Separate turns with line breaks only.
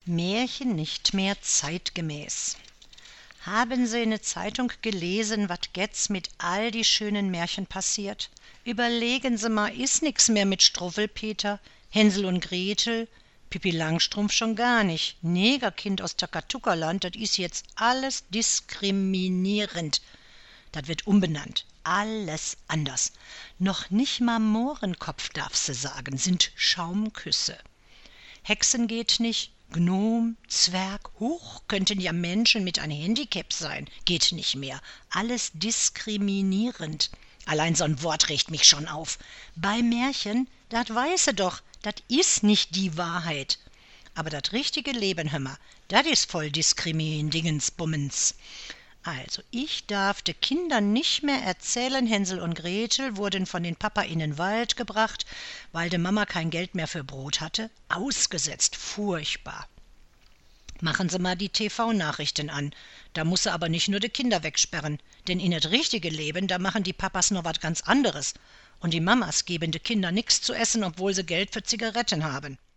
Märchen nicht mehr zeitgemäß. Haben Sie in der Zeitung gelesen, was jetzt mit all die schönen Märchen passiert? Überlegen Sie mal, ist nix mehr mit Struffelpeter, Hänsel und Gretel, Pippi Langstrumpf schon gar nicht. Negerkind aus Takatuka-Land, das ist jetzt alles diskriminierend. Das wird umbenannt. Alles anders. Noch nicht mal Mohrenkopf darf sie sagen, sind Schaumküsse. Hexen geht nicht, Gnom, Zwerg, huch, könnten ja Menschen mit einem Handicap sein, geht nicht mehr. Alles diskriminierend. Allein so ein Wort regt mich schon auf. Bei Märchen, dat weiße doch, dat is nicht die Wahrheit. Aber dat richtige Leben, hör mal, dat is voll Diskrimin-Dingensbummens. Also, ich darf den Kindern nicht mehr erzählen, Hänsel und Gretel wurden von den Papa in den Wald gebracht, weil de Mama kein Geld mehr für Brot hatte. Ausgesetzt, furchtbar. Machen Sie mal die TV-Nachrichten an. Da muss sie aber nicht nur die Kinder wegsperren, denn in das richtige Leben, da machen die Papas noch was ganz anderes. Und die Mamas geben den Kindern nichts zu essen, obwohl sie Geld für Zigaretten haben.